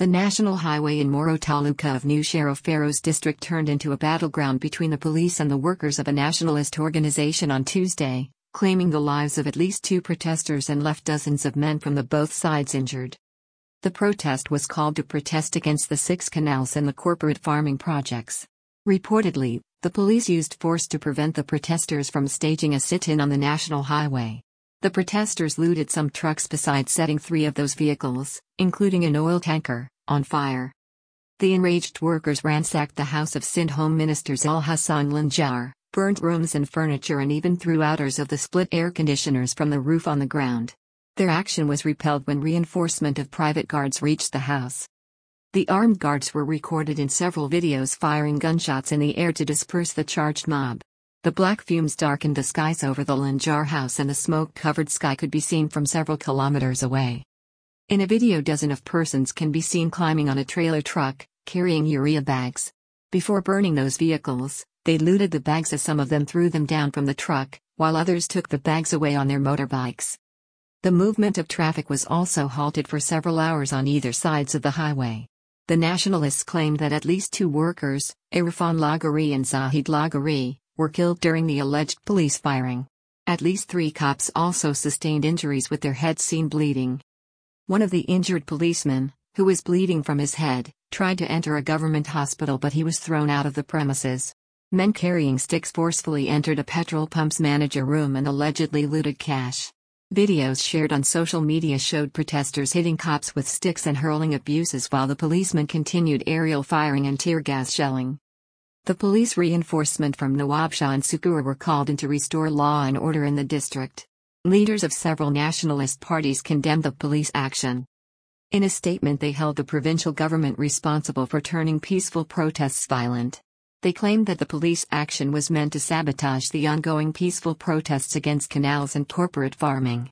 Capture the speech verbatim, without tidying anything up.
The National Highway in Moro Taluka of New Sheriff Faroes district turned into a battleground between the police and the workers of a nationalist organization on Tuesday, claiming the lives of at least two protesters and left dozens of men from the both sides injured. The protest was called to protest against the six canals and the corporate farming projects. Reportedly, the police used force to prevent the protesters from staging a sit-in on the national highway. The protesters looted some trucks besides setting three of those vehicles, including an oil tanker, on fire. The enraged workers ransacked the house of Sindh Home Minister Zul Hassan Lanjar, burned rooms and furniture and even threw outers of the split air conditioners from the roof on the ground. Their action was repelled when reinforcement of private guards reached the house. The armed guards were recorded in several videos firing gunshots in the air to disperse the charged mob. The black fumes darkened the skies over the Lanjar house and the smoke-covered sky could be seen from several kilometers away. In a video, a dozen of persons can be seen climbing on a trailer truck, carrying urea bags. Before burning those vehicles, they looted the bags as some of them threw them down from the truck, while others took the bags away on their motorbikes. The movement of traffic was also halted for several hours on either sides of the highway. The nationalists claimed that at least two workers, Irfan Laghari and Zahid Laghari, were killed during the alleged police firing. At least three cops also sustained injuries with their heads seen bleeding. One of the injured policemen, who was bleeding from his head, tried to enter a government hospital but he was thrown out of the premises. Men carrying sticks forcefully entered a petrol pump's manager room and allegedly looted cash. Videos shared on social media showed protesters hitting cops with sticks and hurling abuses while the policemen continued aerial firing and tear gas shelling. The police reinforcement from Nawabshah and Sukur were called in to restore law and order in the district. Leaders of several nationalist parties condemned the police action. In a statement, they held the provincial government responsible for turning peaceful protests violent. They claimed that the police action was meant to sabotage the ongoing peaceful protests against canals and corporate farming.